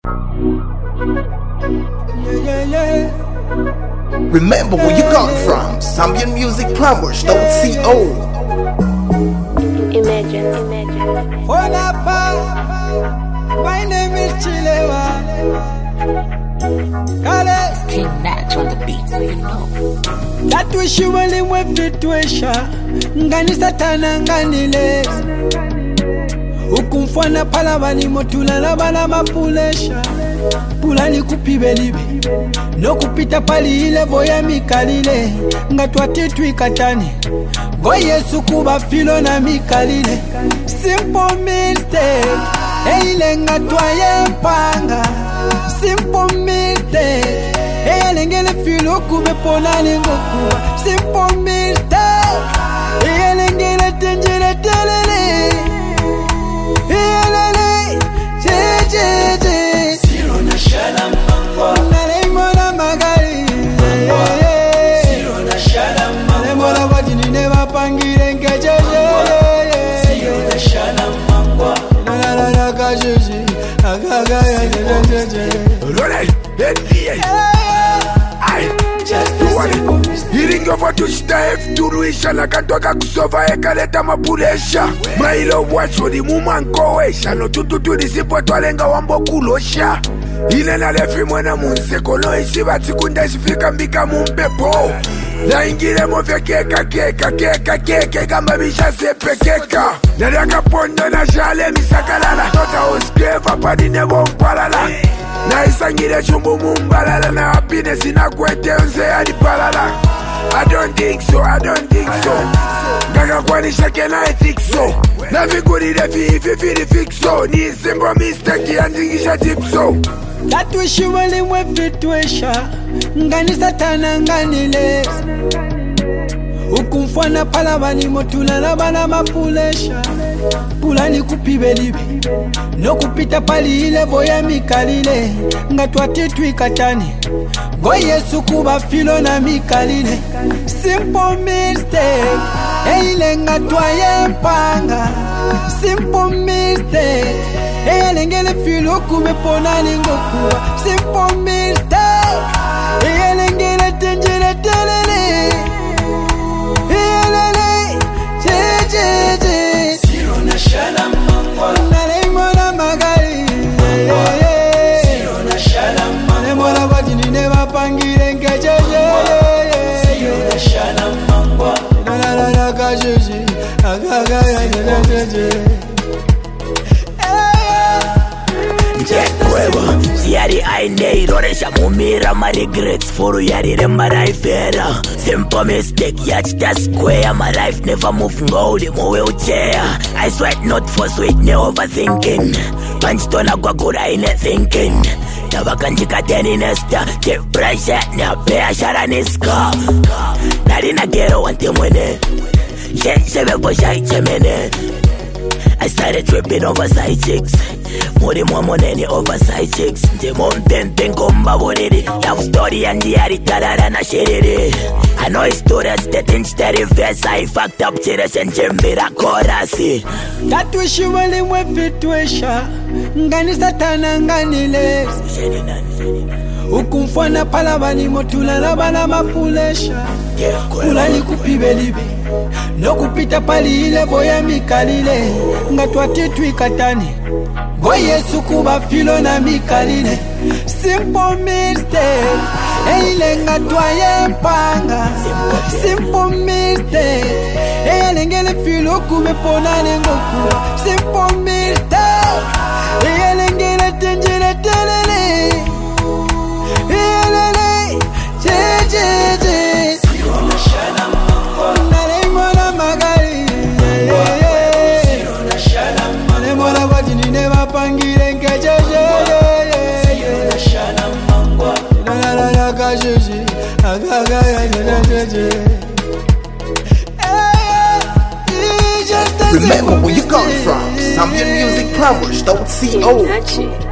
Remember where you got from. Zambian Music Plumbers, .co. Imagine. My name is Chilewa. King Natch on the beat, so you know. That wish you only went fitwesha. Ngani satana ngani les. Ukumfwana pala bani motula na bana mapulesha. Pulani kupibelibe. No kupita pali ile boya mikalile. Ngatwa titwi katani. Go Yesu kuba filo na mikalile. Simple mistake. Eile ngatwa yempanga. Simple mistake. Eile ngele filo kube pona lingokuwa. Simple mistake. Eile ngele tenjele telele. Eile je. Siro na shala mangwa. Nalemona magari. Siro na shala mangwa. Nalemona wajini neba pangire ngeje. Siro na shala mangwa. Na kajuji. Agaga ya. Iringo vatushita F2 na kantoka kusova ekaleta mapulesha mailo wachodi mumankowesha no tututudi sipo twalenga wambo kulosha ile nalefi mwena munsekono isi vatikunda isifika mbika mumpepo na ingile mofya keka kamba bisha sepekeka nadaka pondo na shale misakalala tota oskreva padine vompalala na isangile chumbu mumbalala na happiness inakwete onse adipalala I don't think so Gaga kwani shake na I think so na figuri refi fixo ni simple mistake ya ndingisha tipso That wish you only went fitwesha. Ngani satana ngani les. Ukumfwana pala bani motula na bana mapulesha. Pulani kupibelibe. No kupita pali ile boya mikalile. Ngatwa titwi katani. Go Yesu kuba filo na mikalile. Simple mistake. Eile ngatwa yempanga. Simple mistake. Eile ngele filo kube pona lingokuwa. Simple mistake. Eile ngele tenjele telele. Eile je. Siro na shala mangwa. Nalemona magari. Siro na shala mangwa. Nalemona wajini neba pangire ngeje. Siro na shala mangwa. Na kajuji. Agaga ya. Yari aine iroresha mumira my regrets for yari remaraifera simple mistake yachita square my life never move ngoli mu wheelchair I sweat not for sweet ne overthinking panchitona kwakura ine thinking tavakanjika teni nesta te pressure ne pressure niska narina gero wante mwene shevevo shaichemene I started tripping over side chicks Muri mwamoneni over side chicks Ndemo mpempe nkomba boniri Love story andi yari tarara na shiriri I know his stories that instead of verse I fucked up chirish and jimbira korasi That wish you only went fitwesha. Ngani satana ngani les. Ukumfwana pala bani motula na bana mapulesha. Pulani kupibelibe. No kupita pali ile boya mikalile. Ngatwa titwi katani. Go Yesu kuba filo na mikalile. Simple mistake. Eile ngatwa yempanga. Simple mistake. Eile ngele filo kube pona lingokuwa. Simple mistake. Eile ngele tenjele telele. Eile je. Siro na shala mangwa. Nalemona magari. Siro na shala mangwa. Nalemona wajini neba pangire ngeje. Siro na shala mangwa. Na kajuji. Agaga ya. Remember where you got from. Zambian Music Plumbers, .co.